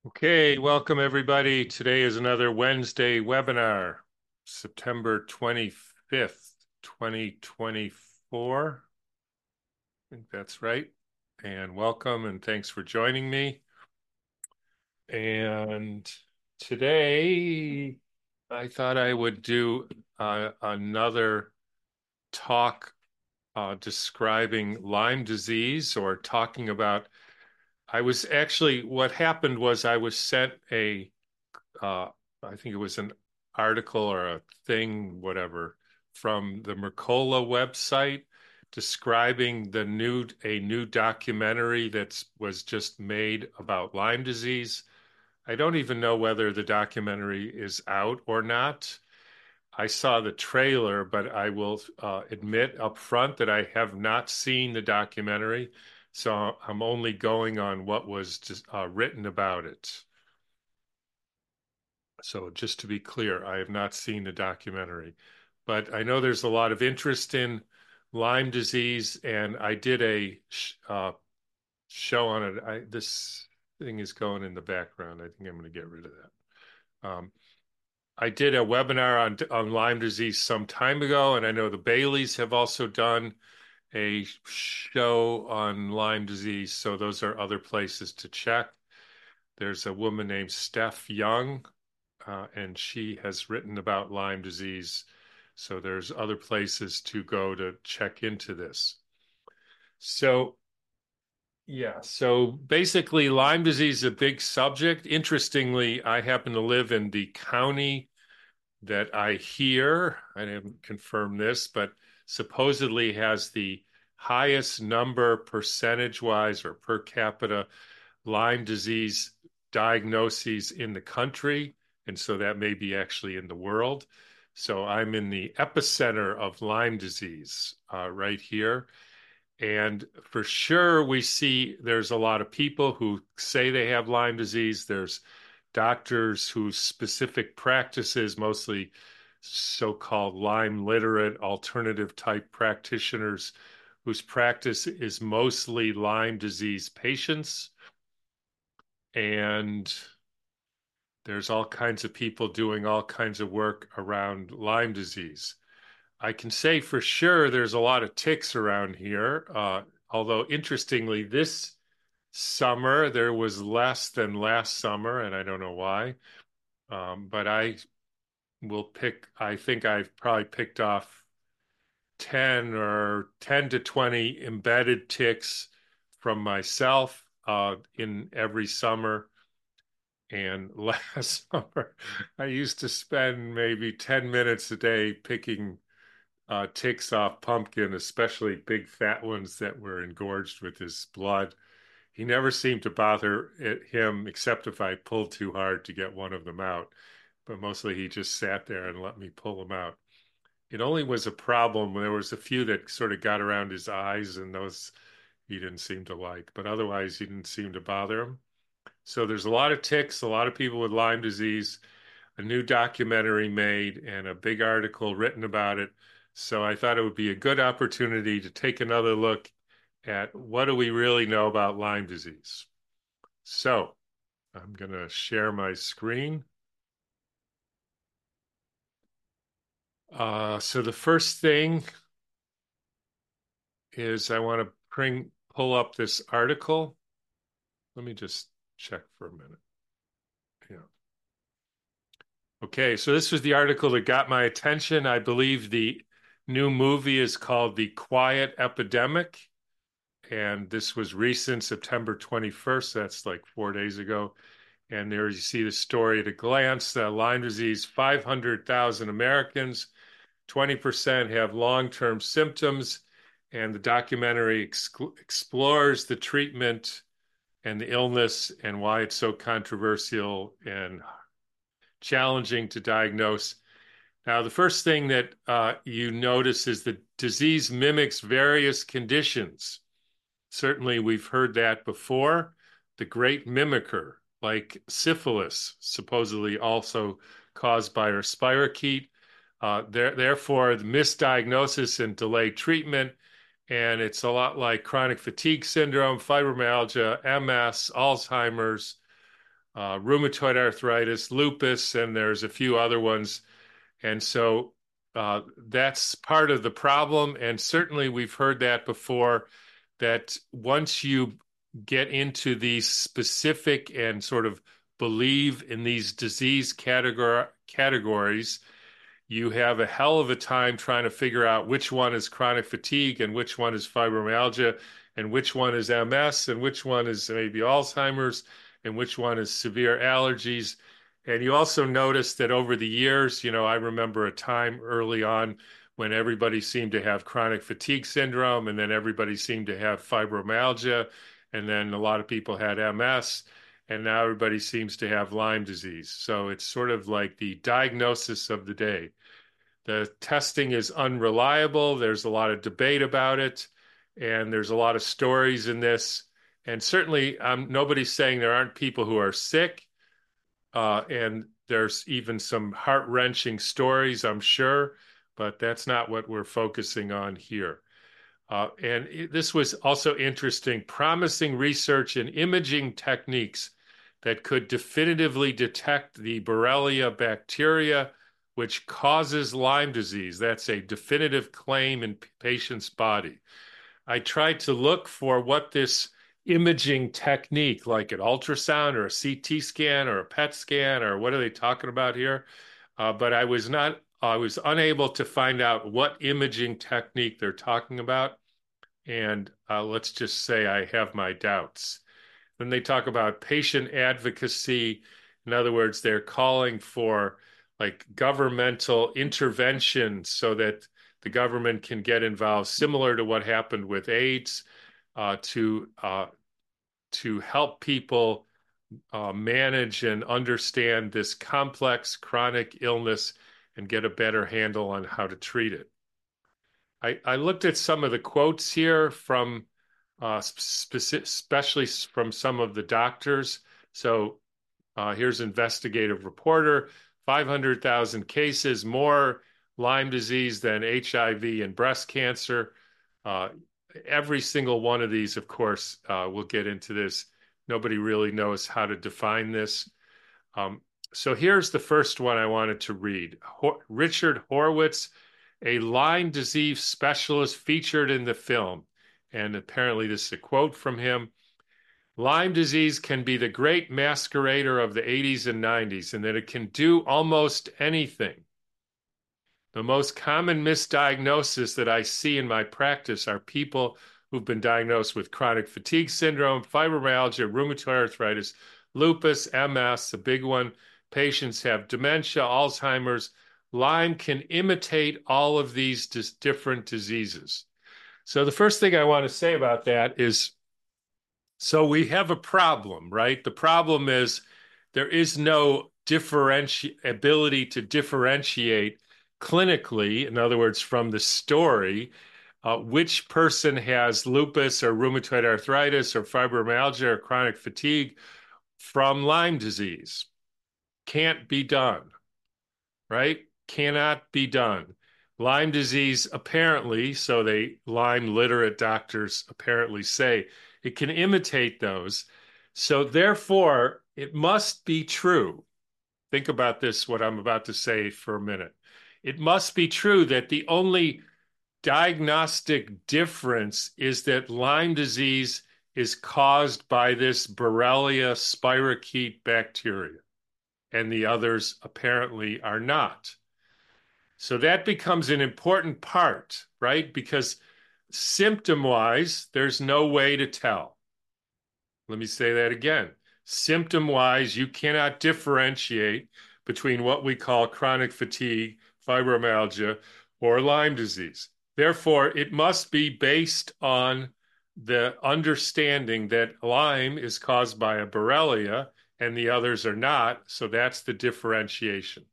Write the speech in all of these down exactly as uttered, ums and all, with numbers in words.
Okay, welcome everybody. Today is another Wednesday webinar, September twenty-fifth, twenty twenty-four. I think that's right. And welcome and thanks for joining me. And today I thought I would do uh, another talk uh, describing Lyme disease or talking about. I was actually, what happened was I was sent a uh, I think it was an article or a thing, whatever, from the Mercola website describing the new a new documentary that was just made about Lyme disease. I don't even know whether the documentary is out or not. I saw the trailer, but I will uh, admit up front that I have not seen the documentary, so I'm only going on what was just, uh, written about it. So just to be clear, I have not seen the documentary, but I know there's a lot of interest in Lyme disease, and I did a sh uh, show on it. I, this thing is going in the background. I think I'm going to get rid of that. Um, I did a webinar on on Lyme disease some time ago, and I know the Baileys have also done a show on Lyme disease. So those are other places to check. There's a woman named Steph Young uh, and she has written about Lyme disease. So there's other places to go to check into this. So yeah, so basically Lyme disease is a big subject. Interestingly, I happen to live in the county that I hear, I didn't confirm this, but supposedly has the highest number percentage-wise or per capita Lyme disease diagnoses in the country, and so that may be actually in the world. So I'm in the epicenter of Lyme disease uh, right here. And for sure, we see there's a lot of people who say they have Lyme disease. There's doctors whose specific practices, mostly so-called Lyme literate alternative type practitioners, whose practice is mostly Lyme disease patients. And there's all kinds of people doing all kinds of work around Lyme disease. I can say for sure there's a lot of ticks around here, uh, although interestingly, this summer there was less than last summer, and I don't know why. Um, but I will pick, I think I've probably picked off ten or ten to twenty embedded ticks from myself uh, in every summer. And last summer, I used to spend maybe ten minutes a day picking uh, ticks off Pumpkin, especially big fat ones that were engorged with his blood. He never seemed to bother it, him, except if I pulled too hard to get one of them out. But mostly he just sat there and let me pull them out. It only was a problem when there was a few that sort of got around his eyes, and those he didn't seem to like. But otherwise, he didn't seem to bother him. So there's a lot of ticks, a lot of people with Lyme disease, a new documentary made, and a big article written about it. So I thought it would be a good opportunity to take another look at what do we really know about Lyme disease. So I'm going to share my screen. Uh, so the first thing is I want to bring pull up this article. Let me just check for a minute. Yeah. Okay, so this was the article that got my attention. I believe the new movie is called The Quiet Epidemic, and this was recent, September twenty-first. That's like four days ago. And there you see the story at a glance. Uh, Lyme disease, five hundred thousand Americans, twenty percent have long-term symptoms, and the documentary ex explores the treatment and the illness and why it's so controversial and challenging to diagnose. Now, the first thing that uh, you notice is the disease mimics various conditions. Certainly, we've heard that before. The great mimicker, like syphilis, supposedly also caused by our spirochete. Uh, there, therefore, the misdiagnosis and delayed treatment. And it's a lot like chronic fatigue syndrome, fibromyalgia, M S, Alzheimer's, uh, rheumatoid arthritis, lupus, and there's a few other ones. And so uh, that's part of the problem. And certainly we've heard that before, that once you get into these specific and sort of believe in these disease categor- categories, you have a hell of a time trying to figure out which one is chronic fatigue and which one is fibromyalgia and which one is M S and which one is maybe Alzheimer's and which one is severe allergies. And you also notice that over the years, you know, I remember a time early on when everybody seemed to have chronic fatigue syndrome, and then everybody seemed to have fibromyalgia, and then a lot of people had M S, and now everybody seems to have Lyme disease. So it's sort of like the diagnosis of the day. The testing is unreliable. There's a lot of debate about it, and there's a lot of stories in this. And certainly, um, nobody's saying there aren't people who are sick, uh, and there's even some heart-wrenching stories, I'm sure, but that's not what we're focusing on here. Uh, and it, this was also interesting, promising research in imaging techniques that could definitively detect the Borrelia bacteria, which causes Lyme disease. That's a definitive claim in patient's body. I tried to look for what this imaging technique, like an ultrasound or a C T scan or a P E T scan, or what are they talking about here? Uh, but I was not, I was unable to find out what imaging technique they're talking about. And uh, let's just say I have my doubts. Then they talk about patient advocacy. In other words, they're calling for like governmental intervention so that the government can get involved, similar to what happened with AIDS, uh, to uh, to help people uh, manage and understand this complex chronic illness and get a better handle on how to treat it. I, I looked at some of the quotes here from, uh, speci- especially from some of the doctors. So uh, here's investigative reporter, five hundred thousand cases, more Lyme disease than H I V and breast cancer. Uh, every single one of these, of course, uh, we'll get into this. Nobody really knows how to define this. Um, so here's the first one I wanted to read. Ho- Richard Horowitz, a Lyme disease specialist featured in the film. And apparently this is a quote from him. Lyme disease can be the great masquerader of the eighties and nineties, and that it can do almost anything. The most common misdiagnosis that I see in my practice are people who've been diagnosed with chronic fatigue syndrome, fibromyalgia, rheumatoid arthritis, lupus, M S, a big one. Patients have dementia, Alzheimer's. Lyme can imitate all of these dis- different diseases. So the first thing I want to say about that is, so we have a problem, right? The problem is there is no differenti- ability to differentiate clinically, in other words, from the story, uh, which person has lupus or rheumatoid arthritis or fibromyalgia or chronic fatigue from Lyme disease. Can't be done, right? Cannot be done. Lyme disease, apparently, so they Lyme literate doctors apparently say, it can imitate those. So therefore, it must be true. Think about this, what I'm about to say for a minute. It must be true that the only diagnostic difference is that Lyme disease is caused by this Borrelia spirochete bacteria, and the others apparently are not. So that becomes an important part, right? Because symptom-wise, there's no way to tell. Let me say that again. Symptom-wise, you cannot differentiate between what we call chronic fatigue, fibromyalgia, or Lyme disease. Therefore, it must be based on the understanding that Lyme is caused by a Borrelia and the others are not. So that's the differentiation.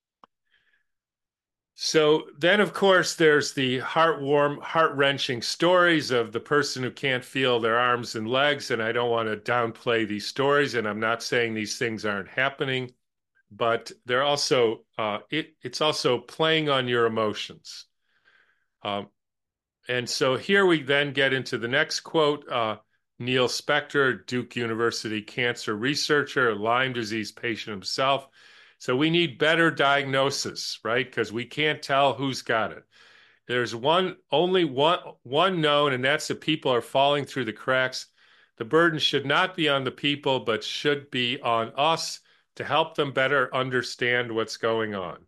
So then, of course, there's the heartwarm, heart-wrenching stories of the person who can't feel their arms and legs. And I don't want to downplay these stories, and I'm not saying these things aren't happening, but they're also uh, it, it's also playing on your emotions. Um, and so here we then get into the next quote. Uh, Neil Spector, Duke University cancer researcher, Lyme disease patient himself. So we need better diagnosis, right? Because we can't tell who's got it. There's one, only one, one known, and that's that people are falling through the cracks. The burden should not be on the people, but should be on us to help them better understand what's going on.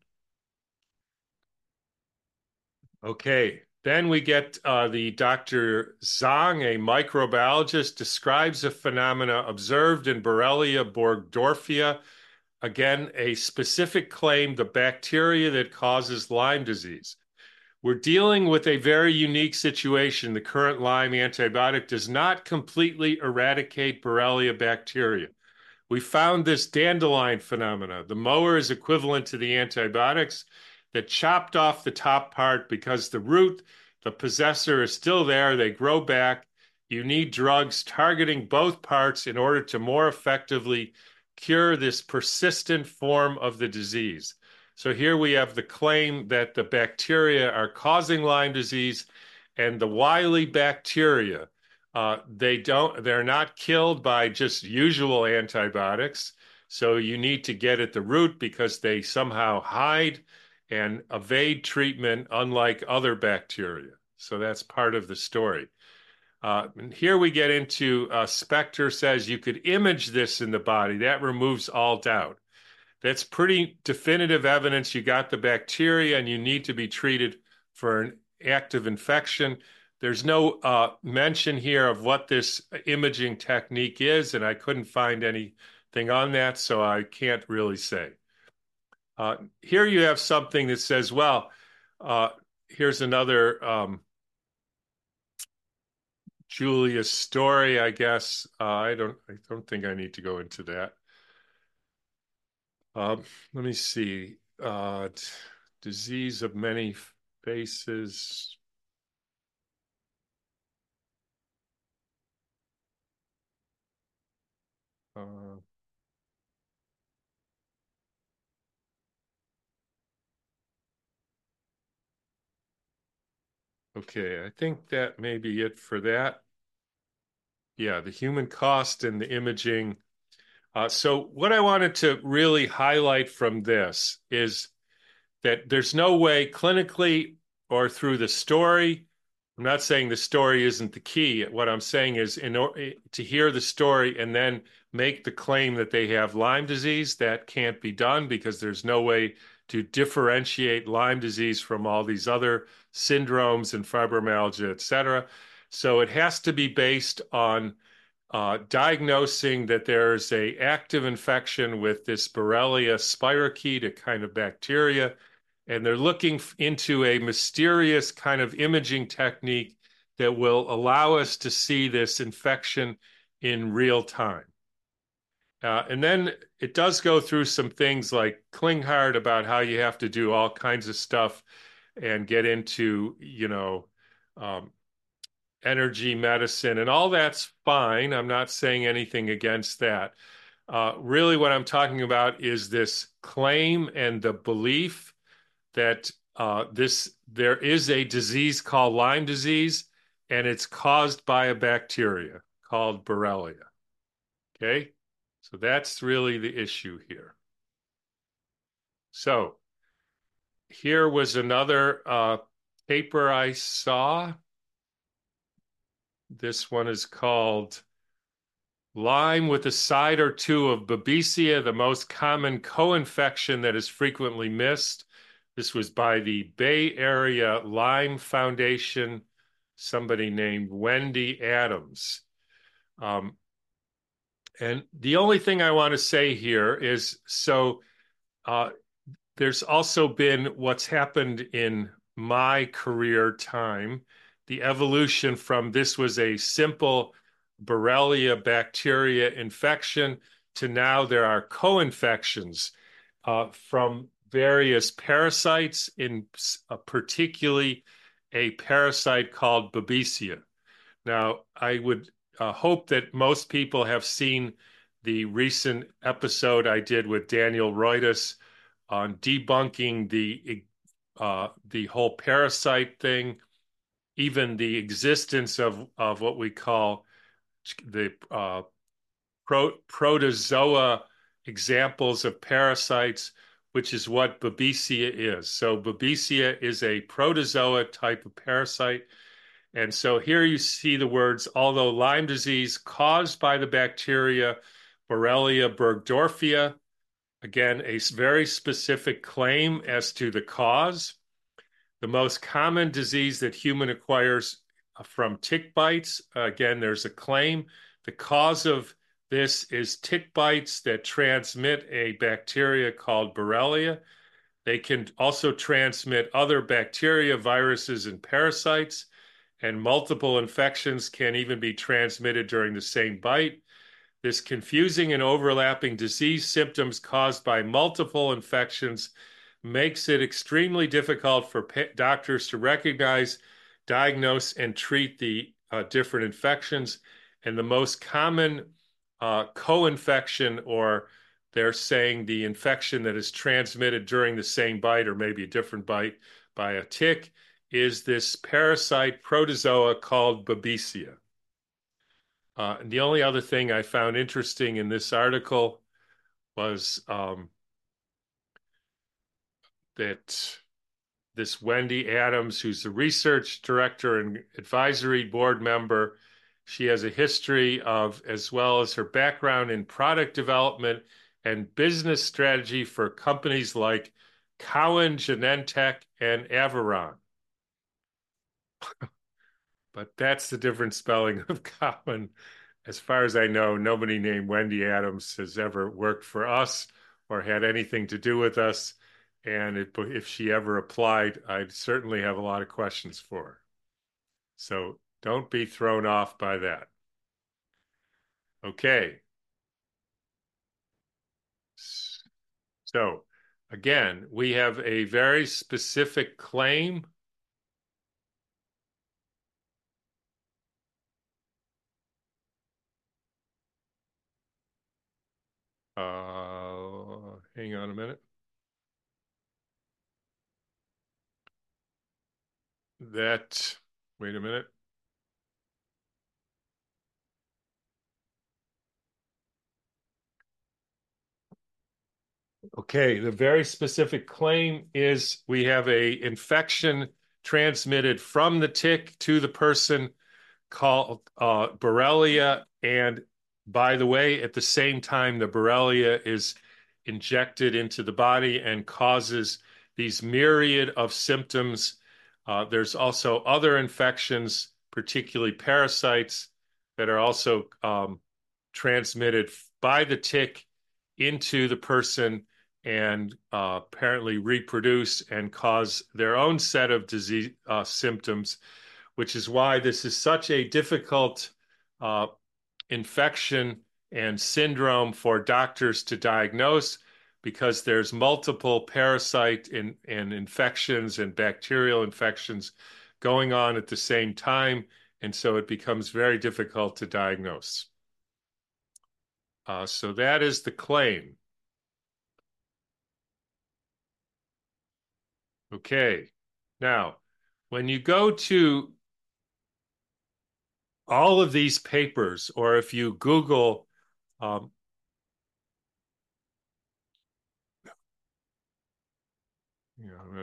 Okay, then we get uh, the Doctor Zhang, a microbiologist, describes a phenomena observed in Borrelia burgdorferi. Again, a specific claim, the bacteria that causes Lyme disease. We're dealing with a very unique situation. The current Lyme antibiotic does not completely eradicate Borrelia bacteria. We found this dandelion phenomena. The mower is equivalent to the antibiotics that chopped off the top part because the root, the possessor, is still there. They grow back. You need drugs targeting both parts in order to more effectively cure this persistent form of the disease. So here we have the claim that the bacteria are causing Lyme disease, and the wily bacteria, uh, they don't, they're not killed by just usual antibiotics. So you need to get at the root because they somehow hide and evade treatment, unlike other bacteria. So that's part of the story. Uh, and here we get into uh, Spector says you could image this in the body. That removes all doubt. That's pretty definitive evidence you got the bacteria and you need to be treated for an active infection. There's no uh, mention here of what this imaging technique is, and I couldn't find anything on that, so I can't really say. Uh, here you have something that says, well, uh, here's another um, Julia's story, I guess. Uh, I don't, I don't think I need to go into that. Um, let me see. Uh, disease of many faces. Uh, okay, I think that may be it for that. Yeah, the human cost and the imaging. Uh, so what I wanted to really highlight from this is that there's no way clinically or through the story. I'm not saying the story isn't the key. What I'm saying is in order to hear the story and then make the claim that they have Lyme disease, that can't be done because there's no way to differentiate Lyme disease from all these other syndromes and fibromyalgia, et cetera. So it has to be based on uh, diagnosing that there's a active infection with this Borrelia spirochete, a kind of bacteria, and they're looking into a mysterious kind of imaging technique that will allow us to see this infection in real time. Uh, and then it does go through some things like Klinghardt about how you have to do all kinds of stuff and get into, you know, um, energy medicine, and all that's fine. I'm not saying anything against that. Uh, really, what I'm talking about is this claim and the belief that uh, this there is a disease called Lyme disease, and it's caused by a bacteria called Borrelia. Okay, so that's really the issue here. So here was another uh, paper I saw. This one is called Lyme with a side or two of Babesia, the most common co-infection that is frequently missed. This was by the Bay Area Lyme Foundation, somebody named Wendy Adams. Um, and the only thing I want to say here is, so uh, there's also been what's happened in my career time, the evolution from this was a simple Borrelia bacteria infection to now there are co-infections uh, from various parasites, in uh, particularly a parasite called Babesia. Now, I would uh, hope that most people have seen the recent episode I did with Daniel Roidas on debunking the uh, the whole parasite thing, even the existence of of what we call the uh, pro, protozoa examples of parasites, which is what Babesia is. So Babesia is a protozoa type of parasite. And so here you see the words, although Lyme disease caused by the bacteria Borrelia burgdorfia, again, a very specific claim as to the cause. The most common disease that human acquires from tick bites, again, there's a claim. The cause of this is tick bites that transmit a bacteria called Borrelia. They can also transmit other bacteria, viruses, and parasites, and multiple infections can even be transmitted during the same bite. This confusing and overlapping disease symptoms caused by multiple infections makes it extremely difficult for doctors to recognize, diagnose, and treat the uh, different infections. And the most common uh, co-infection, or they're saying the infection that is transmitted during the same bite or maybe a different bite by a tick, is this parasite protozoa called Babesia. Uh, and the only other thing I found interesting in this article was um, that this Wendy Adams, who's the research director and advisory board member, she has a history of, as well as her background in product development and business strategy for companies like Cowen, Genentech, and Averon. But that's the different spelling of Cowen. As far as I know, nobody named Wendy Adams has ever worked for us or had anything to do with us. And if, if she ever applied, I'd certainly have a lot of questions for her. So don't be thrown off by that. Okay. So again, we have a very specific claim. Uh, hang on a minute. That, wait a minute. Okay, the very specific claim is we have a infection transmitted from the tick to the person called uh, Borrelia. And by the way, at the same time, the Borrelia is injected into the body and causes these myriad of symptoms. Uh, there's also other infections, particularly parasites, that are also um, transmitted by the tick into the person and uh, apparently reproduce and cause their own set of disease uh, symptoms, which is why this is such a difficult uh, infection and syndrome for doctors to diagnose, because there's multiple parasite and, and infections and bacterial infections going on at the same time. And so it becomes very difficult to diagnose. Uh, so that is the claim. Okay. Now, when you go to all of these papers, or if you Google um, you know,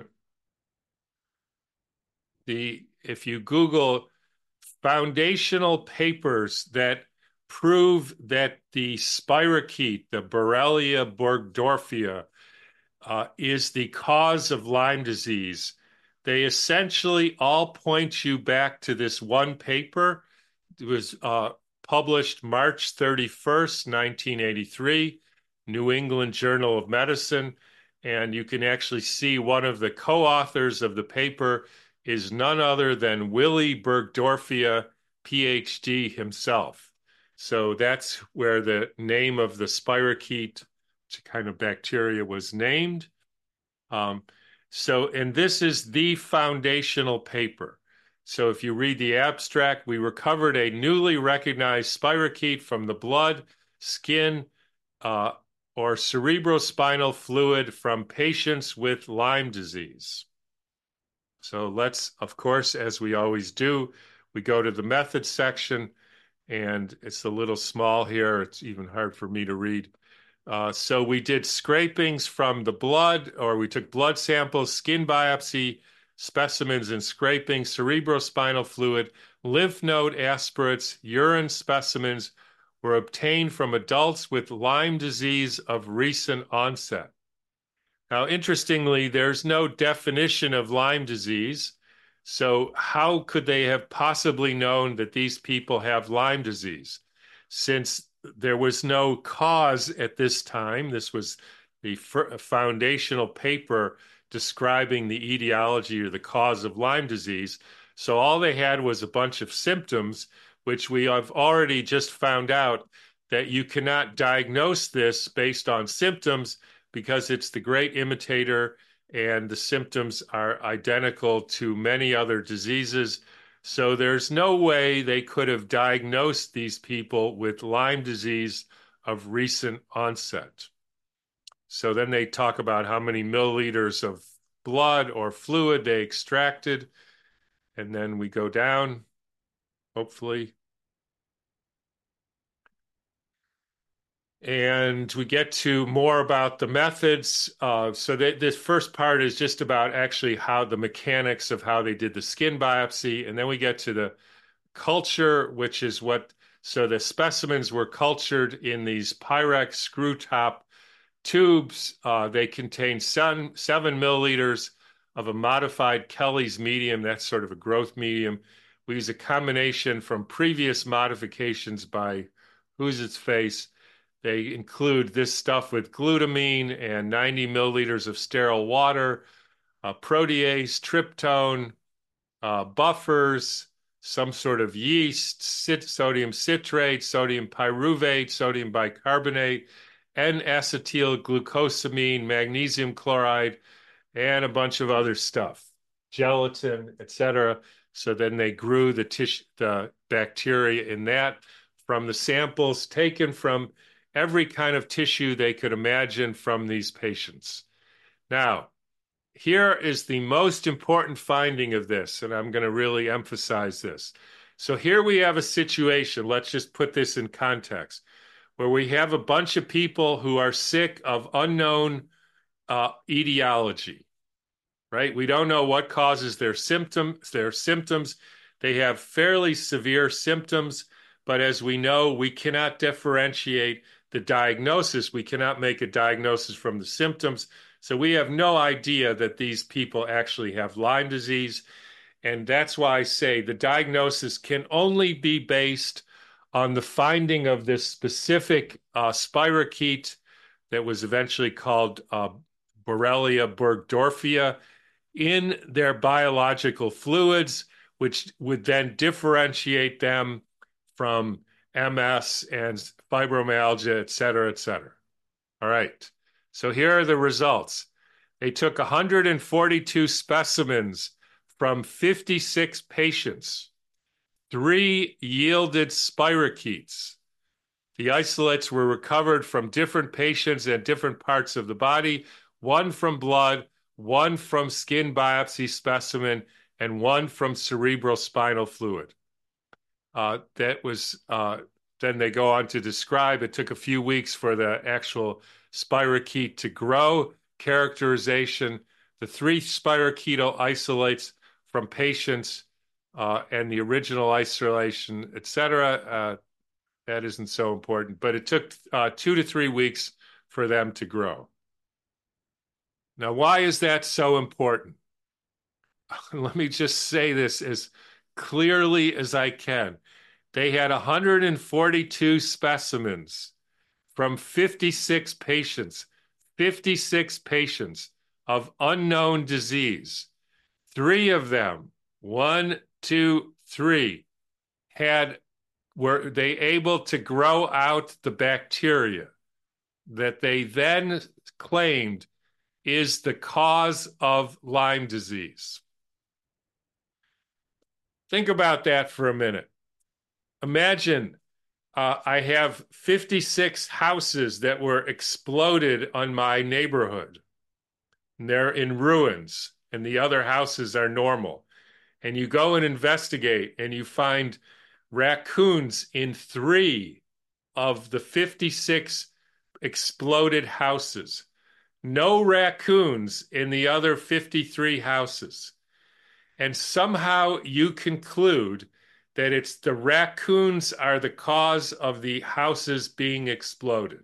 the if you Google foundational papers that prove that the spirochete, the Borrelia burgdorfia, uh, is the cause of Lyme disease, they essentially all point you back to this one paper. It was uh, published March thirty-first, nineteen eighty-three, New England Journal of Medicine. And you can actually see one of the co-authors of the paper is none other than Willy Burgdorfia, P H D himself. So that's where the name of the spirochete kind of bacteria was named. Um, so, and this is the foundational paper. So if you read the abstract, we recovered a newly recognized spirochete from the blood, skin, uh, or cerebrospinal fluid from patients with Lyme disease. So let's, of course, as we always do, we go to the methods section, and it's a little small here. It's even hard for me to read. Uh, so we did scrapings from the blood, or we took blood samples, skin biopsy, specimens and scrapings, cerebrospinal fluid, lymph node aspirates, urine specimens were obtained from adults with Lyme disease of recent onset. Now, interestingly, there's no definition of Lyme disease. So how could they have possibly known that these people have Lyme disease? Since there was no cause at this time, this was the foundational paper describing the etiology or the cause of Lyme disease. So all they had was a bunch of symptoms, which we have already just found out that you cannot diagnose this based on symptoms because it's the great imitator and the symptoms are identical to many other diseases. So there's no way they could have diagnosed these people with Lyme disease of recent onset. So then they talk about how many milliliters of blood or fluid they extracted. And then we go down, hopefully. And we get to more about the methods. Uh, so that this first part is just about actually how the mechanics of how they did the skin biopsy. And then we get to the culture, which is what, so the specimens were cultured in these Pyrex screw top tubes. Uh, they contain seven, seven milliliters of a modified Kelly's medium. That's sort of a growth medium. We use a combination from previous modifications by Who's Its Face. They include this stuff with glutamine and ninety milliliters of sterile water, uh, protease, tryptone, uh, buffers, some sort of yeast, cit- sodium citrate, sodium pyruvate, sodium bicarbonate, N-acetyl-glucosamine, magnesium chloride, and a bunch of other stuff, gelatin, et cetera. So then they grew the, tissue, the bacteria in that from the samples taken from every kind of tissue they could imagine from these patients. Now, here is the most important finding of this, and I'm going to really emphasize this. So here we have a situation, let's just put this in context, where we have a bunch of people who are sick of unknown uh, etiology, right? We don't know what causes their symptoms, their symptoms. They have fairly severe symptoms, but as we know, we cannot differentiate the diagnosis. We cannot make a diagnosis from the symptoms. So we have no idea that these people actually have Lyme disease. And that's why I say the diagnosis can only be based on the finding of this specific uh, spirochete that was eventually called uh, Borrelia burgdorferi in their biological fluids, which would then differentiate them from M S and fibromyalgia, et cetera, et cetera. All right. So here are the results. They took one hundred forty-two specimens from fifty-six patients. Three yielded spirochetes. The isolates were recovered from different patients and different parts of the body, one from blood, one from skin biopsy specimen, and one from cerebrospinal fluid. Uh, that was, uh, then they go on to describe, it took a few weeks for the actual spirochete to grow. Characterization, the three spirochetal isolates from patients uh, and the original isolation, et cetera. Uh, that isn't so important, but it took uh, two to three weeks for them to grow. Now, why is that so important? Let me just say this as clearly as I can. They had one hundred forty-two specimens from fifty-six patients, fifty-six patients of unknown disease. Three of them, one, two, three, had were they able to grow out the bacteria that they then claimed is the cause of Lyme disease. Think about that for a minute. Imagine uh, I have fifty-six houses that were exploded on my neighborhood. And they're in ruins, and the other houses are normal. And you go and investigate, and you find raccoons in three of the fifty-six exploded houses. No raccoons in the other fifty-three houses. And somehow you conclude that it's the raccoons are the cause of the houses being exploded.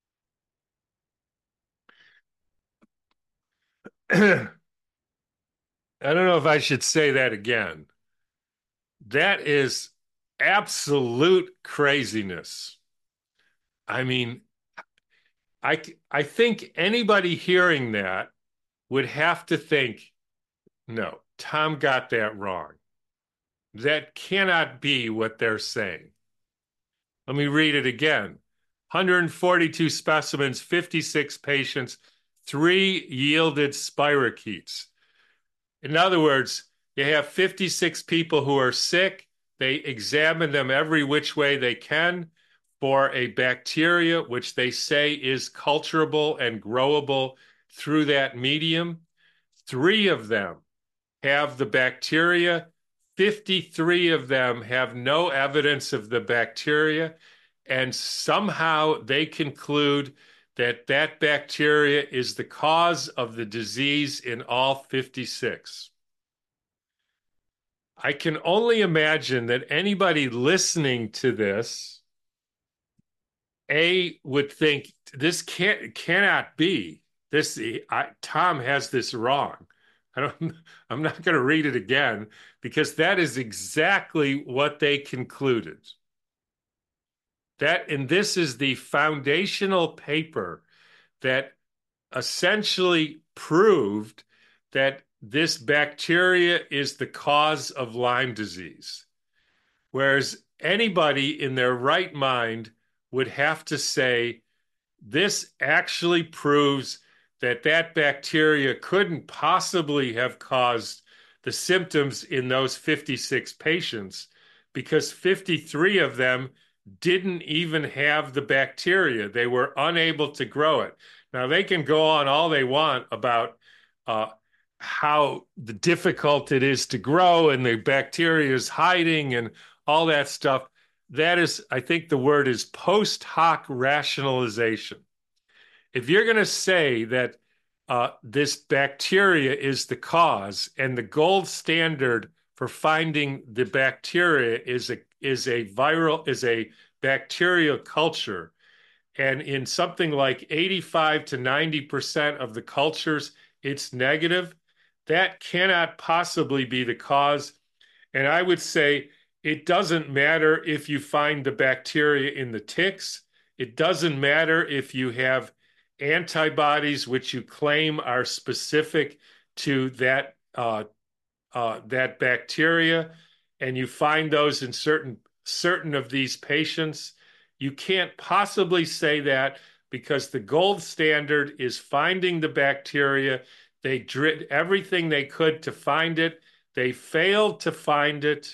I don't know if I should say that again. That is absolute craziness. I mean, I, I think anybody hearing that would have to think, no, Tom got that wrong. That cannot be what they're saying. Let me read it again. one hundred forty-two specimens, fifty-six patients, three yielded spirochetes. In other words, you have fifty-six people who are sick. They examine them every which way they can for a bacteria, which they say is culturable and growable through that medium. Three of them have the bacteria. fifty-three of them have no evidence of the bacteria. And somehow they conclude that that bacteria is the cause of the disease in all fifty-six. I can only imagine that anybody listening to this, A, would think this can't cannot be. This I, Tom has this wrong. I don't I'm not going to read it again because that is exactly what they concluded. That and this is the foundational paper that essentially proved that this bacteria is the cause of Lyme disease. Whereas anybody in their right mind would have to say, this actually proves that that bacteria couldn't possibly have caused the symptoms in those fifty-six patients because fifty-three of them didn't even have the bacteria. They were unable to grow it. Now, they can go on all they want about uh, how the difficult it is to grow and the bacteria is hiding and all that stuff. That is, I think the word is post hoc rationalization. If you're going to say that uh, this bacteria is the cause and the gold standard for finding the bacteria is a is a viral is a bacterial culture, and in something like eighty-five to ninety percent of the cultures it's negative, that cannot possibly be the cause. And I would say it doesn't matter if you find the bacteria in the ticks. It doesn't matter if you have antibodies which you claim are specific to that uh, uh, that bacteria, and you find those in certain certain of these patients. You can't possibly say that because the gold standard is finding the bacteria. They did everything they could to find it. They failed to find it.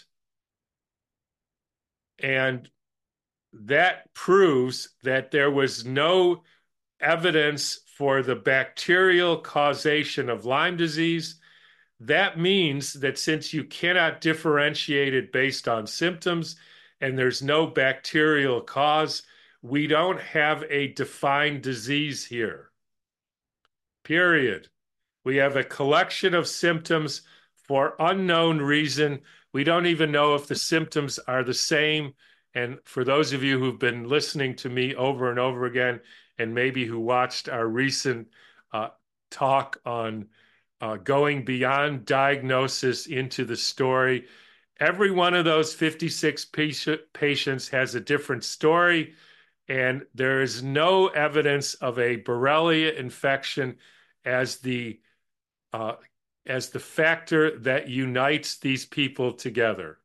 And that proves that there was no evidence for the bacterial causation of Lyme disease. That means that since you cannot differentiate it based on symptoms and there's no bacterial cause, we don't have a defined disease here. Period. We have a collection of symptoms for unknown reason. We don't even know if the symptoms are the same. And for those of you who've been listening to me over and over again, and maybe who watched our recent uh, talk on uh, going beyond diagnosis into the story, every one of those fifty-six patient, patients has a different story, and there is no evidence of a Borrelia infection as the uh, as the factor that unites these people together.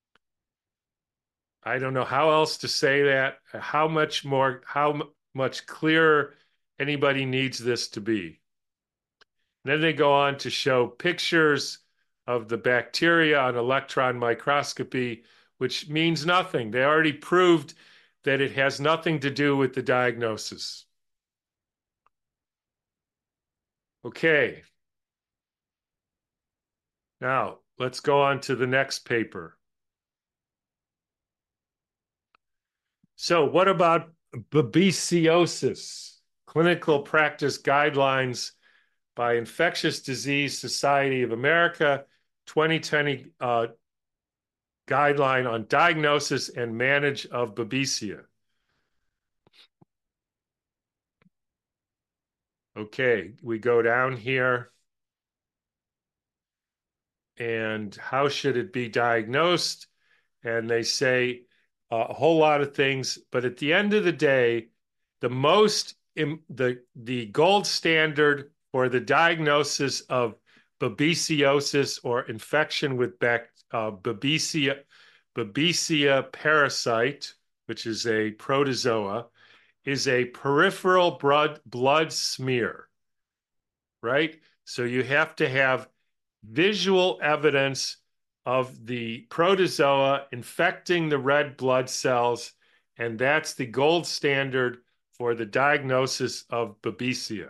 I don't know how else to say that, how much more, how much clearer anybody needs this to be. And then they go on to show pictures of the bacteria on electron microscopy, which means nothing. They already proved that it has nothing to do with the diagnosis. Okay. Now, let's go on to the next paper. So, what about babesiosis? Clinical practice guidelines by Infectious Disease Society of America, twenty twenty uh, guideline on diagnosis and manage of babesia. Okay, we go down here. And how should it be diagnosed? And they say uh, a whole lot of things, but at the end of the day, the most the the gold standard for the diagnosis of babesiosis or infection with bac, uh, babesia babesia parasite, which is a protozoa, is a peripheral blood blood smear, right? So you have to have visual evidence of the protozoa infecting the red blood cells, and that's the gold standard for the diagnosis of babesia.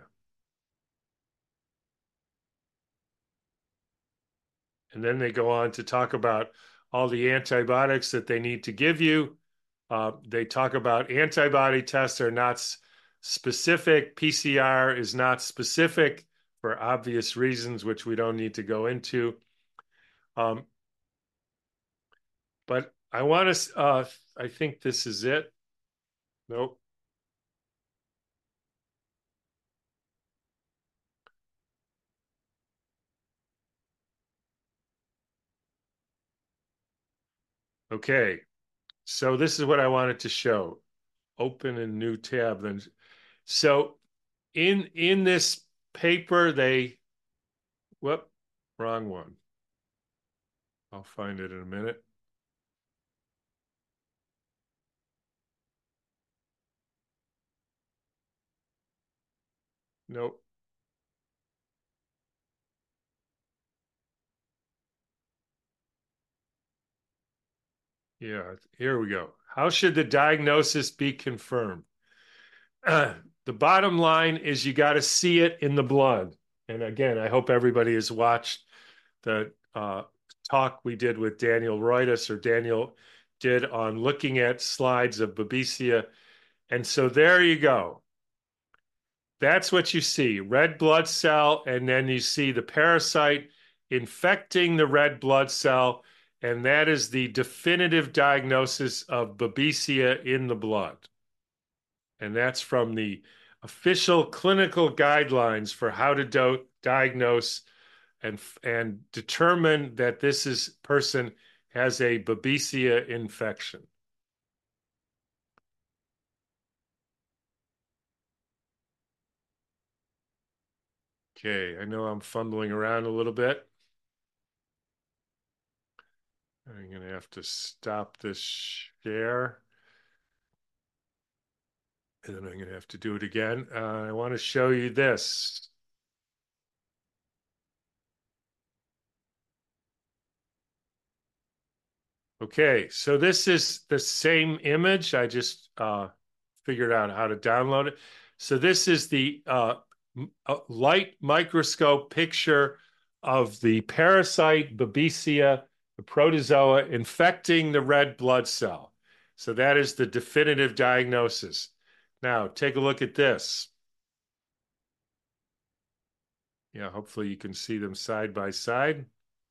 And then they go on to talk about all the antibiotics that they need to give you. Uh, they talk about antibody tests are not specific. P C R is not specific for obvious reasons, which we don't need to go into. Um, but I want to, uh, I think this is it. Nope. Okay. So this is what I wanted to show. Open a new tab. Then, so in in this paper, they, whoop, wrong one. I'll find it in a minute. Nope. Yeah, here we go. How should the diagnosis be confirmed? Uh, the bottom line is you got to see it in the blood. And again, I hope everybody has watched the uh, talk we did with Daniel Roitis, or Daniel did, on looking at slides of babesia. And so there you go. That's what you see, red blood cell, and then you see the parasite infecting the red blood cell, and that is the definitive diagnosis of babesia in the blood. And that's from the official clinical guidelines for how to do- diagnose and, and determine that this is person has a babesia infection. Okay, I know I'm fumbling around a little bit. I'm going to have to stop this share. And then I'm going to have to do it again. Uh, I want to show you this. Okay, so this is the same image. I just uh, figured out how to download it. So this is the uh, light microscope picture of the parasite Babesia, the protozoa, infecting the red blood cell. So that is the definitive diagnosis. Now, take a look at this. Yeah, hopefully you can see them side by side.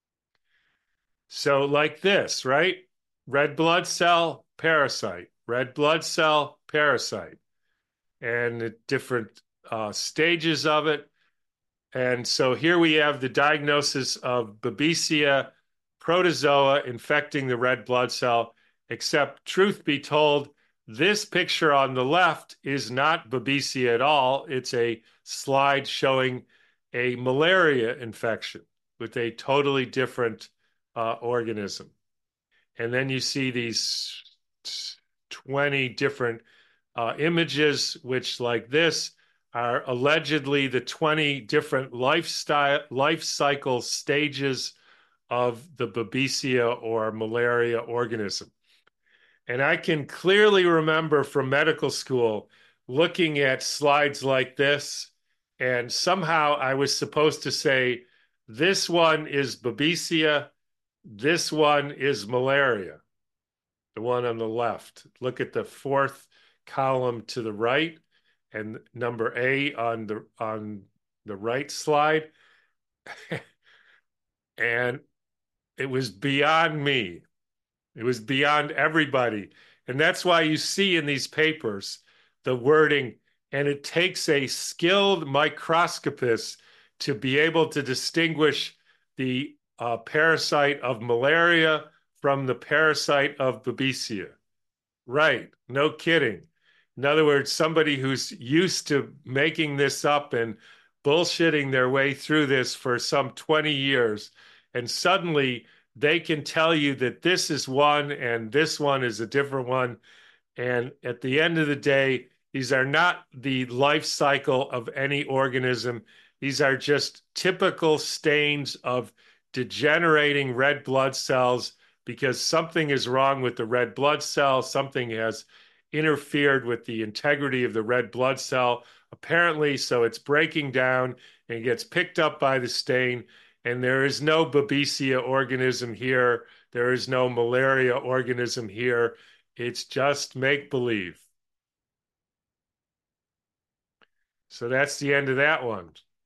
So, like this, right? Red blood cell, parasite, red blood cell, parasite, and the different uh, stages of it. And so here we have the diagnosis of Babesia protozoa infecting the red blood cell, except, truth be told, this picture on the left is not Babesia at all. It's a slide showing a malaria infection with a totally different uh, organism. And then you see these twenty different uh, images, which, like this, are allegedly the twenty different lifestyle life cycle stages of the Babesia or malaria organism. And I can clearly remember from medical school looking at slides like this, and somehow I was supposed to say, this one is Babesia, this one is malaria. the one on the left. Look at the fourth column to the right, and number A on the on the right slide. And it was beyond me. It was beyond everybody. And that's why you see in these papers the wording, and it takes a skilled microscopist to be able to distinguish the uh, parasite of malaria from the parasite of Babesia. Right. No kidding. In other words, somebody who's used to making this up and bullshitting their way through this for some twenty years, and suddenly they can tell you that this is one and this one is a different one. And at the end of the day, these are not the life cycle of any organism. These are just typical stains of degenerating red blood cells because something is wrong with the red blood cell. Something has interfered with the integrity of the red blood cell, apparently. So it's breaking down and it gets picked up by the stain. And there is no Babesia organism here. There is no malaria organism here. It's just make believe. So that's the end of that one.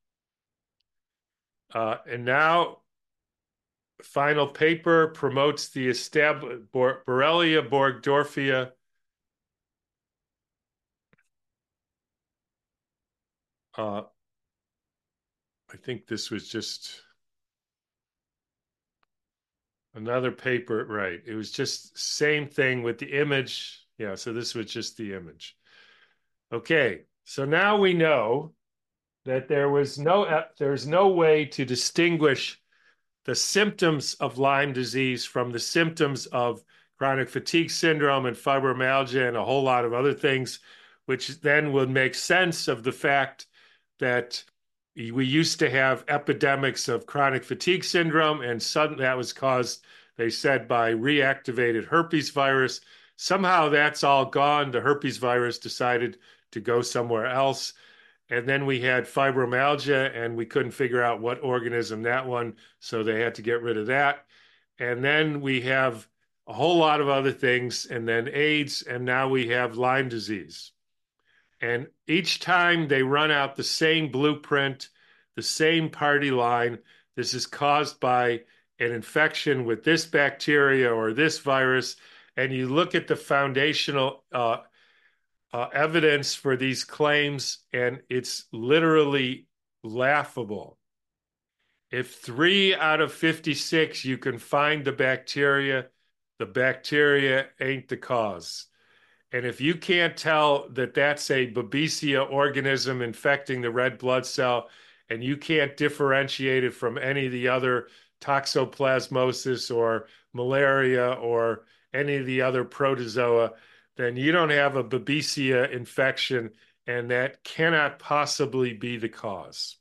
Uh, and now, final paper promotes the established Borrelia burgdorferi. Uh, I think this was just another paper, right? It was just same thing with the image. Yeah, so this was just the image. Okay, so now we know that there was no there's no way to distinguish the symptoms of Lyme disease from the symptoms of chronic fatigue syndrome and fibromyalgia and a whole lot of other things, which then would make sense of the fact that we used to have epidemics of chronic fatigue syndrome, and suddenly that was caused, they said, by reactivated herpes virus. Somehow that's all gone. The herpes virus decided to go somewhere else. And then we had fibromyalgia, and we couldn't figure out what organism that one, so they had to get rid of that. And then we have a whole lot of other things, and then AIDS, and now we have Lyme disease. And each time they run out the same blueprint, the same party line. This is caused by an infection with this bacteria or this virus. And you look at the foundational uh, uh, evidence for these claims, and it's literally laughable. If three out of fifty-six you can find the bacteria, the bacteria ain't the cause. And if you can't tell that that's a Babesia organism infecting the red blood cell, and you can't differentiate it from any of the other toxoplasmosis or malaria or any of the other protozoa, then you don't have a Babesia infection, and that cannot possibly be the cause.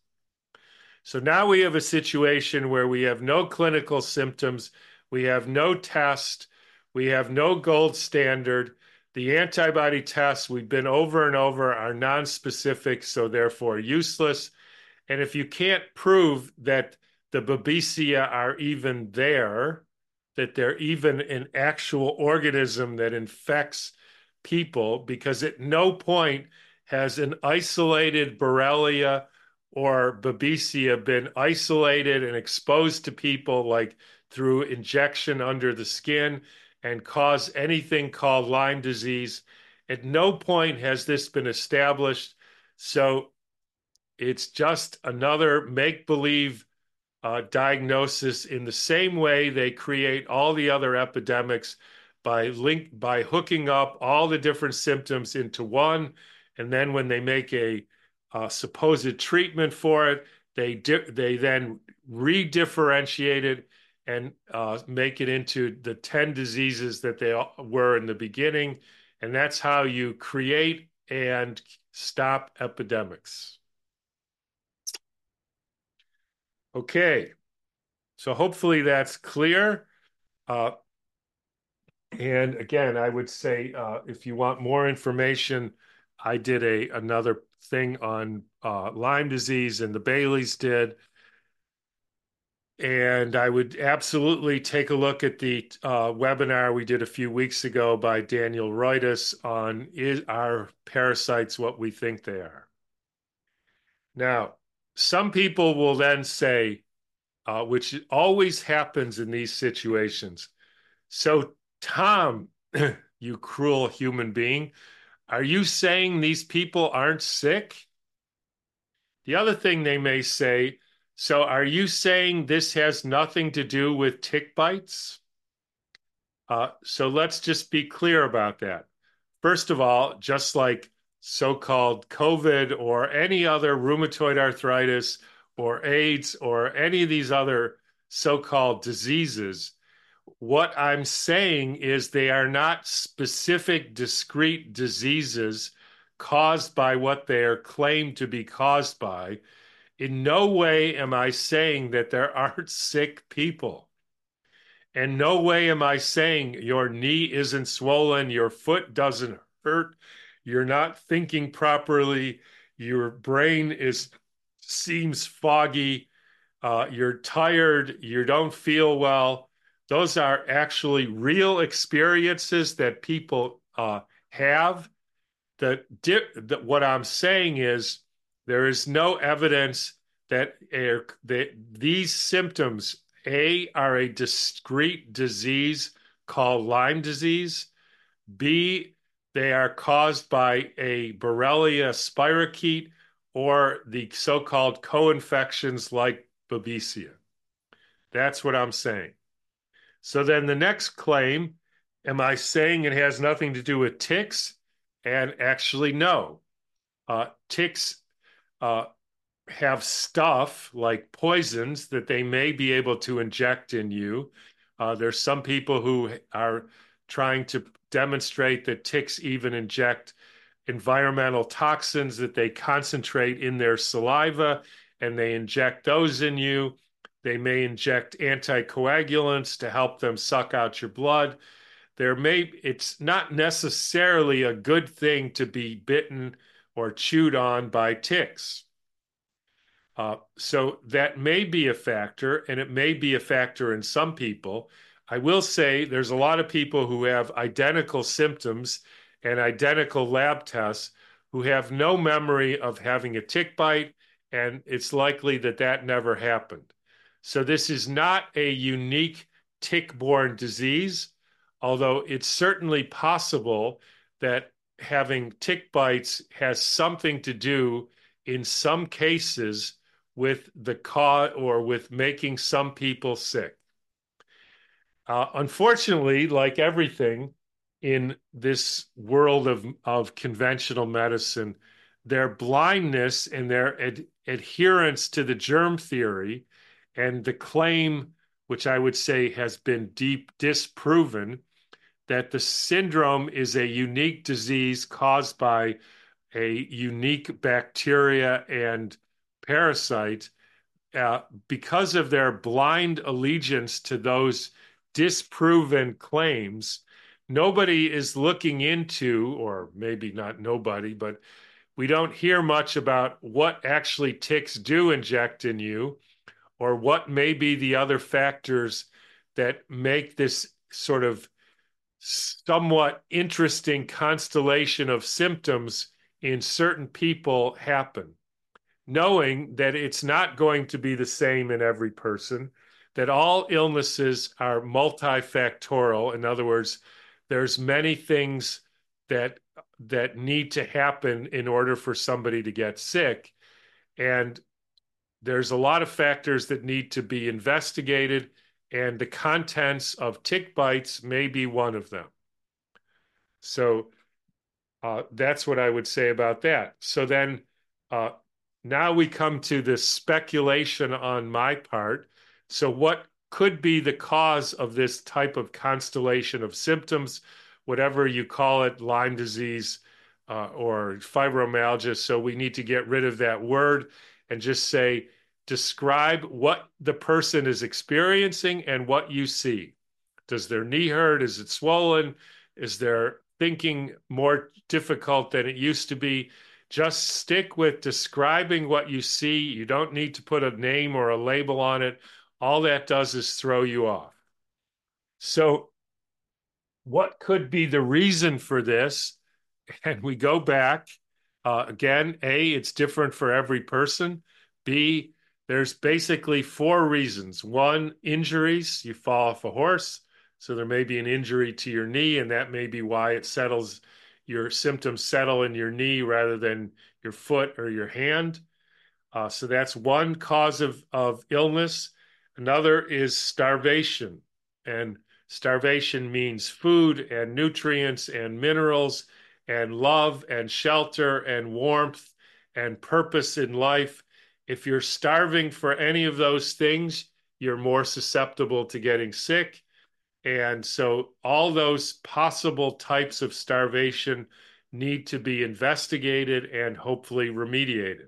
So now we have a situation where we have no clinical symptoms, we have no test, we have no gold standard. The antibody tests we've been over and over are non-specific, so therefore useless. And if you can't prove that the Babesia are even there, that they're even an actual organism that infects people, because at no point has an isolated Borrelia or Babesia been isolated and exposed to people like through injection under the skin and cause anything called Lyme disease. At no point has this been established. So it's just another make-believe uh, diagnosis, in the same way they create all the other epidemics by link by hooking up all the different symptoms into one, and then when they make a uh, supposed treatment for it, they di- they then re-differentiate it and uh, make it into the ten diseases that they were in the beginning, and that's how you create and stop epidemics. Okay, so hopefully that's clear. Uh, and again, I would say uh, if you want more information, I did a another thing on uh, Lyme disease, and the Baileys did. And I would absolutely take a look at the uh, webinar we did a few weeks ago by Daniel Reuters on is, are parasites what we think they are? Now, some people will then say, uh, which always happens in these situations, so Tom, you cruel human being, are you saying these people aren't sick? The other thing they may say, so are you saying this has nothing to do with tick bites? Uh, so let's just be clear about that. First of all, just like so-called COVID or any other rheumatoid arthritis or AIDS or any of these other so-called diseases, what I'm saying is they are not specific, discrete diseases caused by what they are claimed to be caused by. In no way am I saying that there aren't sick people. And no way am I saying your knee isn't swollen, your foot doesn't hurt, you're not thinking properly, your brain is seems foggy, uh, you're tired, you don't feel well. Those are actually real experiences that people uh, have. The, the, what I'm saying is there is no evidence that, are, that these symptoms, A, are a discrete disease called Lyme disease, B, they are caused by a Borrelia spirochete or the so-called co-infections like Babesia. That's what I'm saying. So then the next claim, am I saying it has nothing to do with ticks? And actually, no. Uh, ticks uh, have stuff like poisons that they may be able to inject in you. Uh, there's some people who are trying to demonstrate that ticks even inject environmental toxins that they concentrate in their saliva and they inject those in you. They may inject anticoagulants to help them suck out your blood. There may, it's not necessarily a good thing to be bitten or chewed on by ticks. Uh, so that may be a factor, and it may be a factor in some people. I will say there's a lot of people who have identical symptoms and identical lab tests who have no memory of having a tick bite, and it's likely that that never happened. So this is not a unique tick-borne disease, although it's certainly possible that having tick bites has something to do in some cases with the cause or with making some people sick. Uh, unfortunately, like everything in this world of, of conventional medicine, their blindness and their ad- adherence to the germ theory and the claim, which I would say has been deep disproven, that the syndrome is a unique disease caused by a unique bacteria and parasite, uh, because of their blind allegiance to those disproven claims, nobody is looking into, or maybe not nobody, but we don't hear much about what actually ticks do inject in you or what may be the other factors that make this sort of somewhat interesting constellation of symptoms in certain people happen, knowing that it's not going to be the same in every person, that all illnesses are multifactorial. In other words, there's many things that that need to happen in order for somebody to get sick. And there's a lot of factors that need to be investigated, and the contents of tick bites may be one of them. So uh, that's what I would say about that. So then uh, now we come to this speculation on my part. So what could be the cause of this type of constellation of symptoms, whatever you call it, Lyme disease uh, or fibromyalgia? So we need to get rid of that word and just say, describe what the person is experiencing and what you see. Does their knee hurt? Is it swollen? Is their thinking more difficult than it used to be? Just stick with describing what you see. You don't need to put a name or a label on it. all that does is throw you off. So, what could be the reason for this? And we go back uh, again. A, it's different for every person. B, there's basically four reasons. One, injuries. You fall off a horse, so there may be an injury to your knee, and that may be why it settles, your symptoms settle in your knee rather than your foot or your hand. Uh, so that's one cause of, of illness. Another is starvation. And starvation means food and nutrients and minerals and love and shelter and warmth and purpose in life. If you're starving for any of those things, you're more susceptible to getting sick. And so all those possible types of starvation need to be investigated and hopefully remediated.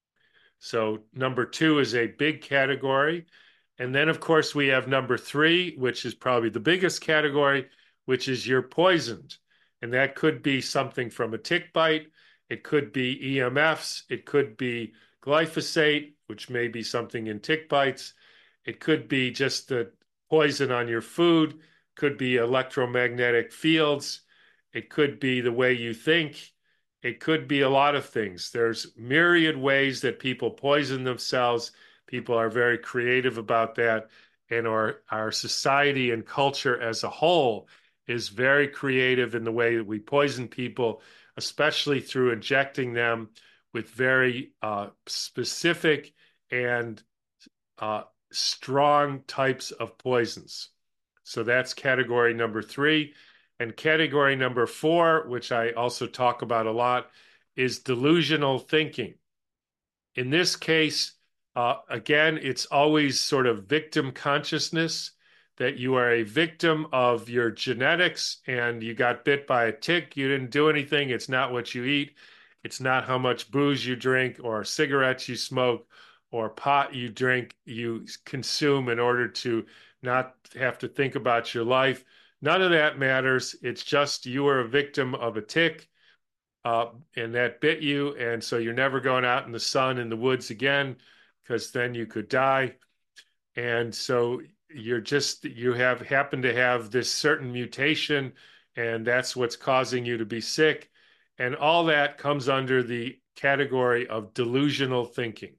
So number two is a big category. And then, of course, we have number three, which is probably the biggest category, which is you're poisoned. And that could be something from a tick bite. It could be E M Fs. It could be glyphosate, which may be something in tick bites. It could be just the poison on your food. Could be electromagnetic fields. It could be the way you think. It could be a lot of things. There's myriad ways that people poison themselves. People are very creative about that. And our, our society and culture as a whole is very creative in the way that we poison people, especially through injecting them with very uh, specific and uh, strong types of poisons. So that's category number three. And category number four, which I also talk about a lot, is delusional thinking. In this case, uh, again, it's always sort of victim consciousness, that you are a victim of your genetics and you got bit by a tick. You didn't do anything. It's not what you eat. It's not how much booze you drink or cigarettes you smoke or pot you drink, you consume in order to not have to think about your life. None of that matters. It's just you are a victim of a tick, uh, and that bit you. And so you're never going out in the sun in the woods again, because then you could die. And so you're just, you have happen to have this certain mutation, and that's what's causing you to be sick. And all that comes under the category of delusional thinking.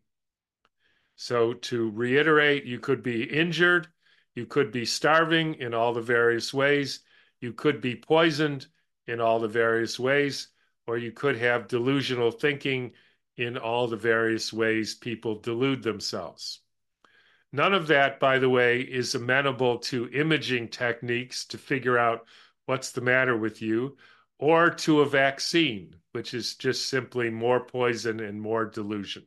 So to reiterate, you could be injured, you could be starving in all the various ways, you could be poisoned in all the various ways, or you could have delusional thinking in all the various ways people delude themselves. None of that, by the way, is amenable to imaging techniques to figure out what's the matter with you, or to a vaccine, which is just simply more poison and more delusion.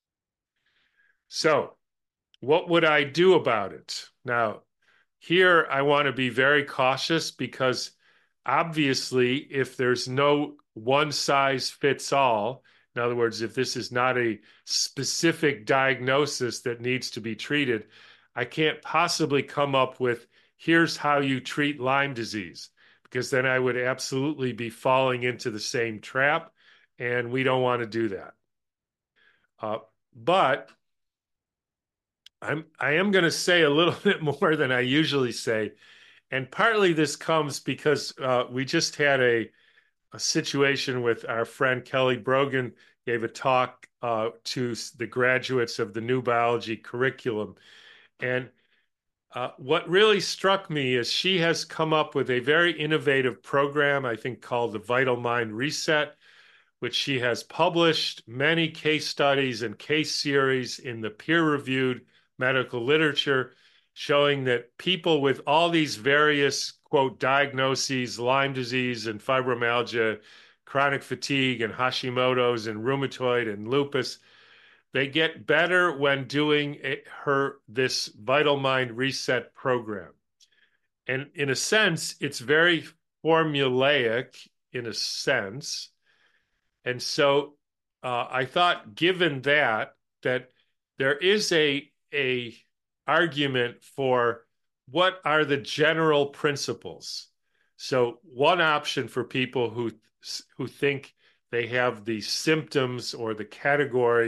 So, what would I do about it? Now, here I want to be very cautious, because obviously, if there's no one size fits all, in other words, if this is not a specific diagnosis that needs to be treated, I can't possibly come up with, here's how you treat Lyme disease, because then I would absolutely be falling into the same trap, and we don't want to do that. Uh, but I'm I am going to say a little bit more than I usually say, and partly this comes because uh, we just had a a situation with our friend Kelly Brogan, gave a talk uh, to the graduates of the new biology curriculum, and uh, what really struck me is she has come up with a very innovative program, I think called the Vital Mind Reset, which she has published many case studies and case series in the peer-reviewed medical literature, showing that people with all these various, quote, diagnoses, Lyme disease and fibromyalgia, chronic fatigue and Hashimoto's and rheumatoid and lupus, they get better when doing a, her this Vital Mind Reset program. And in a sense, it's very formulaic in a sense. And so uh, I thought, given that, that there is a, a argument for what are the general principles. So one option for people who, who think they have the symptoms or the category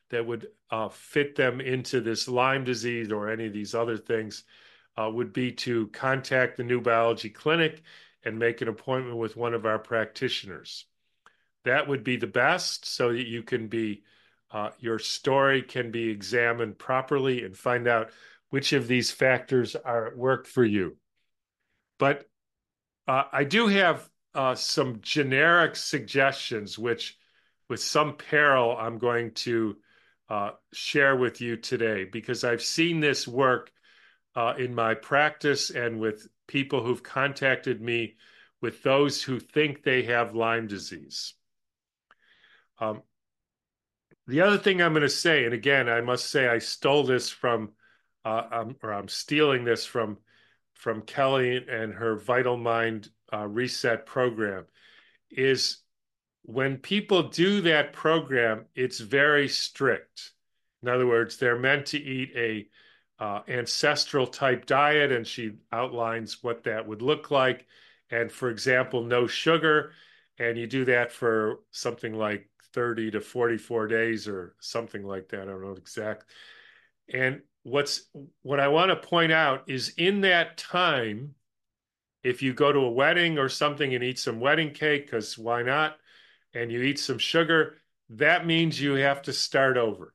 that would uh, fit them into this Lyme disease or any of these other things uh, would be to contact the New Biology Clinic and make an appointment with one of our practitioners. That would be the best so that you can be, uh, your story can be examined properly and find out which of these factors are at work for you. But uh, I do have uh, some generic suggestions, which with some peril I'm going to uh, share with you today, because I've seen this work uh, in my practice and with people who've contacted me with those who think they have Lyme disease. Um, the other thing I'm going to say, and again, I must say I stole this from, uh, um, or I'm stealing this from, from Kelly and her Vital Mind uh, Reset program, is when people do that program, it's very strict. In other words, they're meant to eat a uh, ancestral type diet, and she outlines what that would look like. And for example, no sugar, and you do that for something like thirty to forty-four days or something like that. I don't know exact. And what's what I want to point out is in that time, if you go to a wedding or something and eat some wedding cake, because why not? And you eat some sugar, that means you have to start over.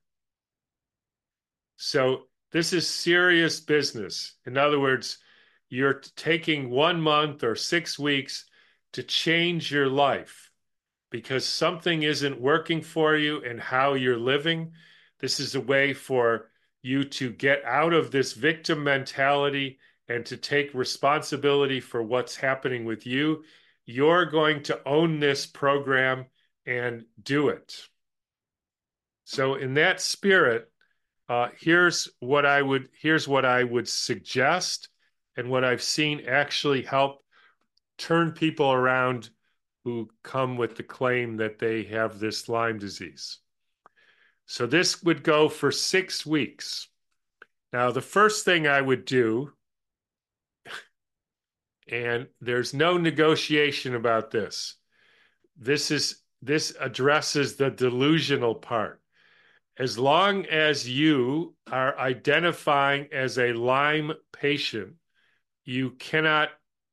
So this is serious business. In other words, you're taking one month or six weeks to change your life because something isn't working for you and how you're living. This is a way for you to get out of this victim mentality and to take responsibility for what's happening with you. You're going to own this program and do it. So in that spirit, uh, here's what I would here's what I would suggest and what I've seen actually help turn people around who come with the claim that they have this Lyme disease. So this would go for six weeks. Now, the first thing I would do, and there's no negotiation about this, this is this addresses the delusional part. As long as you are identifying as a Lyme patient, you cannot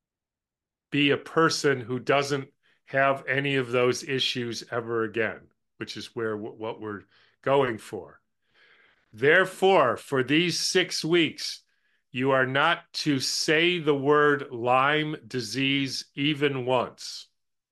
be a person who doesn't have any of those issues ever again, which is where what we're going for. Therefore, for these six weeks, you are not to say the word Lyme disease even once.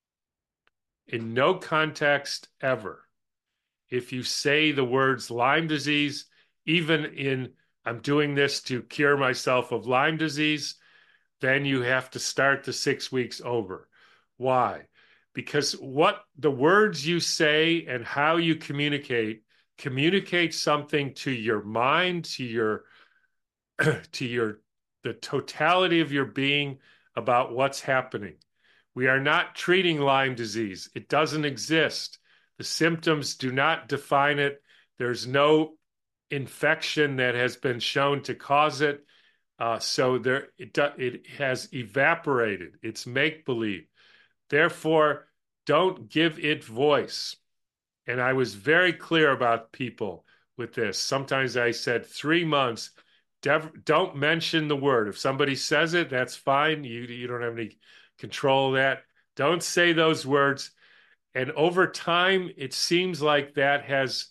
In no context ever. If you say the words Lyme disease, even in I'm doing this to cure myself of Lyme disease, then you have to start the six weeks over. Why? Because what the words you say and how you communicate communicate something to your mind, to your to your the totality of your being about what's happening. We are not treating Lyme disease. It doesn't exist. The symptoms do not define it. There's no infection that has been shown to cause it. Uh, so there, it, it has evaporated. It's make-believe. Therefore, don't give it voice. And I was very clear about people with this. Sometimes I said three months, don't mention the word. If somebody says it, that's fine. You, you don't have any control of that. Don't say those words. And over time, it seems like that has,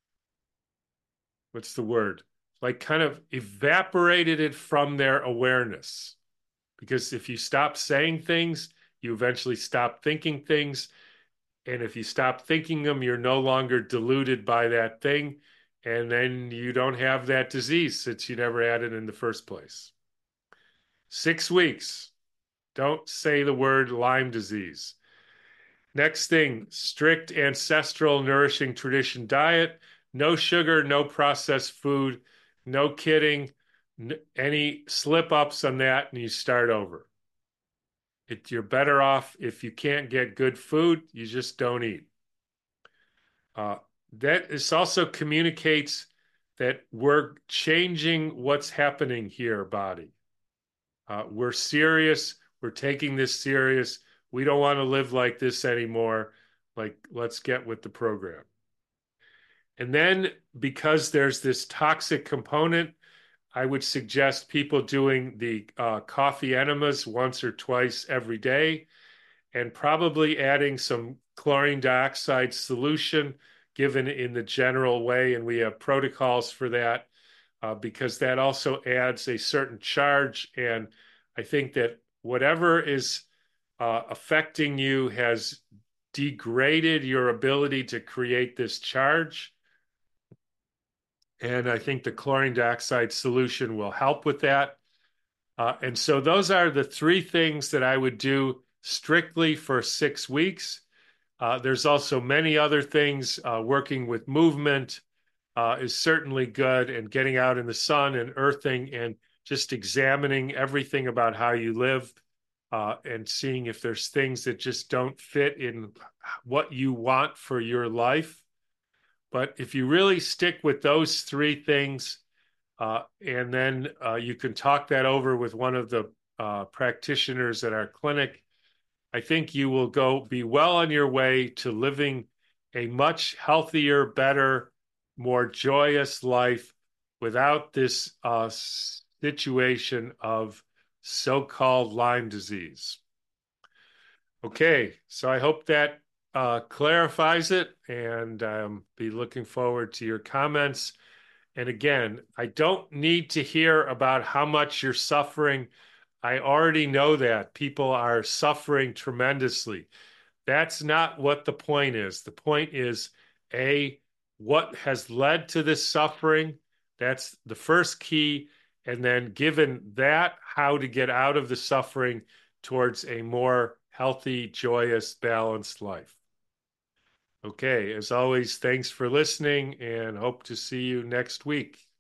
what's the word? Like kind of evaporated it from their awareness. Because if you stop saying things, you eventually stop thinking things. And if you stop thinking them, you're no longer deluded by that thing. And then you don't have that disease since you never had it in the first place. Six weeks. Don't say the word Lyme disease. Next thing, strict ancestral nourishing tradition diet. No sugar, no processed food, no kidding. N- any slip ups on that, and you start over. It, you're better off if you can't get good food, you just don't eat. Uh, that this also communicates that we're changing what's happening here, body. Uh, we're serious. We're taking this serious. We don't want to live like this anymore. Like, let's get with the program. And then because there's this toxic component, I would suggest people doing the uh, coffee enemas once or twice every day, and probably adding some chlorine dioxide solution given in the general way. And we have protocols for that uh, because that also adds a certain charge. And I think that whatever is uh, affecting you has degraded your ability to create this charge. And I think the chlorine dioxide solution will help with that. Uh, and so those are the three things that I would do strictly for six weeks. Uh, there's also many other things. Uh, working with movement uh, is certainly good, and getting out in the sun and earthing and just examining everything about how you live uh, and seeing if there's things that just don't fit in what you want for your life. But if you really stick with those three things, uh, and then uh, you can talk that over with one of the uh, practitioners at our clinic, I think you will go be well on your way to living a much healthier, better, more joyous life without this uh, situation of so-called Lyme disease. Okay, so I hope that uh, clarifies it, and um, be looking forward to your comments. And again, I don't need to hear about how much you're suffering. I already know that people are suffering tremendously. That's not what the point is. The point is, A, what has led to this suffering? That's the first key. And then, given that, how to get out of the suffering towards a more healthy, joyous, balanced life. Okay, as always, thanks for listening and hope to see you next week.